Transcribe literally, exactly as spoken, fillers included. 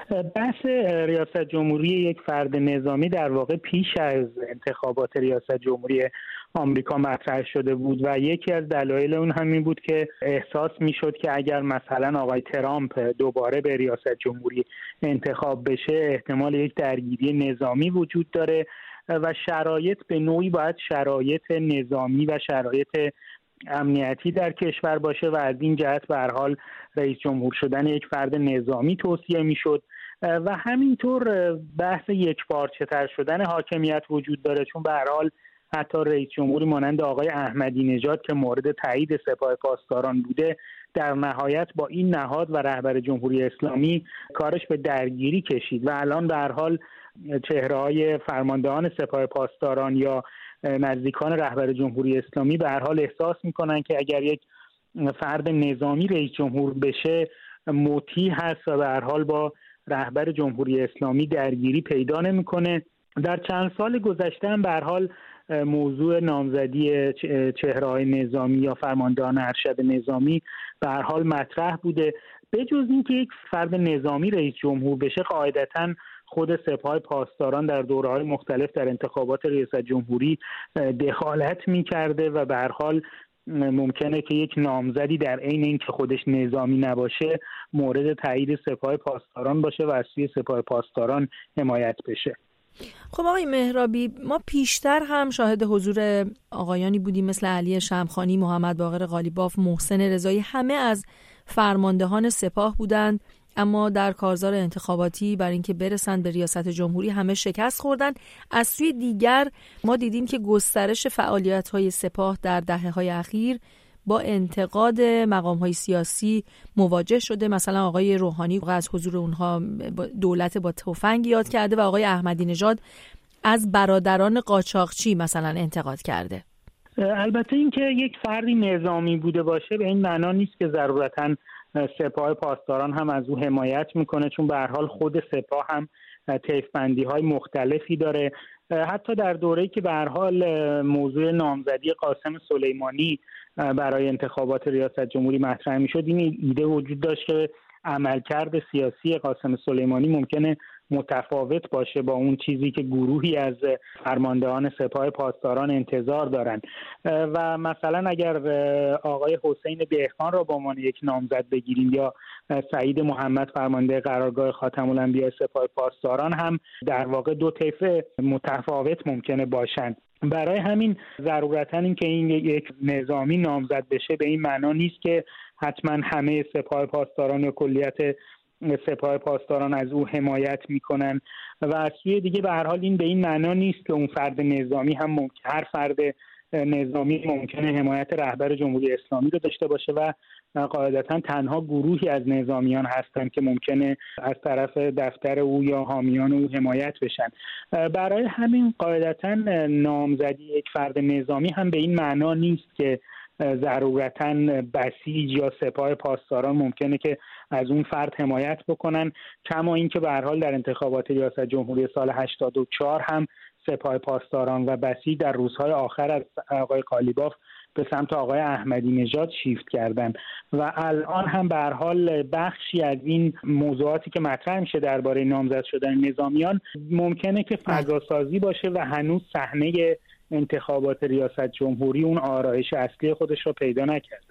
بحث ریاست جمهوری یک فرد نظامی در واقع پیش از انتخابات ریاست جمهوری آمریکا مطرح شده بود و یکی از دلایل اون همین بود که احساس میشد که اگر مثلا آقای ترامپ دوباره به ریاست جمهوری انتخاب بشه احتمال یک درگیری نظامی وجود داره و شرایط به نوعی باید شرایط نظامی و شرایط امنیتی در کشور باشه و از این جهت به هر حال رئیس جمهور شدن یک فرد نظامی توصیه میشد و همینطور بحث یکپارچه تر شدن حاکمیت وجود داره، چون به هر حال حتی رئیس جمهوری مانند آقای احمدی نژاد که مورد تایید سپاه پاسداران بوده در نهایت با این نهاد و رهبر جمهوری اسلامی کارش به درگیری کشید و الان به هر حال چهره‌های فرماندهان سپاه پاسداران یا نزدیکان رهبر جمهوری اسلامی به هر حال احساس میکنن که اگر یک فرد نظامی رئیس جمهور بشه مطیع هست و به هر حال با رهبر جمهوری اسلامی درگیری پیدا نمیکنه. در چند سال گذشته هم به هر حال موضوع نامزدی چهره‌های نظامی یا فرماندهان ارشد نظامی به هر حال مطرح بوده. به جز اینکه یک فرد نظامی رئیس جمهور بشه قاعدتاً خود سپاه پاسداران در دوره‌های مختلف در انتخابات ریاست جمهوری دخالت می‌کرده و به هر حال ممکنه که یک نامزدی در عین اینکه خودش نظامی نباشه مورد تایید سپاه پاسداران باشه و از سوی سپاه پاسداران حمایت بشه. خب آقای مهرابی، ما پیشتر هم شاهد حضور آقایانی بودیم مثل علی شمخانی، محمد باقر قالیباف، محسن رضایی، همه از فرماندهان سپاه بودند اما در کارزار انتخاباتی برای اینکه برسند به ریاست جمهوری همه شکست خوردن. از سوی دیگر ما دیدیم که گسترش فعالیت‌های سپاه در دهه‌های اخیر با انتقاد مقام‌های سیاسی مواجه شده. مثلا آقای روحانی از حضور اونها دولت با تفنگ یاد کرده و آقای احمدی نژاد از برادران قاچاقچی مثلا انتقاد کرده. البته اینکه یک فردی نظامی بوده باشه به این معنا نیست که ضرورتاً سپاه پاسداران هم از او حمایت میکنه، چون به هر حال خود سپاه هم طیف‌بندی های مختلفی داره. حتی در دوره‌ای که به هر حال موضوع نامزدی قاسم سلیمانی برای انتخابات ریاست جمهوری مطرح میشد این ایده وجود داشت که عملکرد سیاسی قاسم سلیمانی ممکنه متفاوت باشه با اون چیزی که گروهی از فرماندهان سپاه پاسداران انتظار دارن و مثلا اگر آقای حسین بهخان را به عنوان یک نامزد بگیریم یا سعید محمد فرمانده قرارگاه خاتم الانبیاء سپاه پاسداران هم در واقع دو طیف متفاوت ممکنه باشند. برای همین ضرورتاً این که این یک نظامی نامزد بشه به این معنا نیست که حتما همه سپاه پاسداران یا کلیت سپاه پاسداران از او حمایت میکنن و از سوی دیگه به هر حال این به این معنا نیست که اون فرد نظامی هم ممکن هر فرد نظامی ممکنه حمایت رهبر جمهوری اسلامی رو داشته باشه و قاعدتا تنها گروهی از نظامیان هستن که ممکنه از طرف دفتر او یا حامیان او حمایت بشن. برای همین قاعدتا نامزدی یک فرد نظامی هم به این معنا نیست که ضرورتاً بسیج یا سپاه پاسداران ممکنه که از اون فرد حمایت بکنن، کما اینکه به هر حال در انتخابات ریاست جمهوری سال هشتاد و چهار هم سپاه پاسداران و بسیج در روزهای آخر از آقای قالیباف به سمت آقای احمدی نژاد شیفت کردن و الان هم به هر حال بخشی از این موضوعاتی که مطرح میشه درباره نامزد شدن نظامیان ممکنه که فضاسازی باشه و هنوز صحنه انتخابات ریاست جمهوری اون آرایش اصلی خودش رو پیدا نکرده.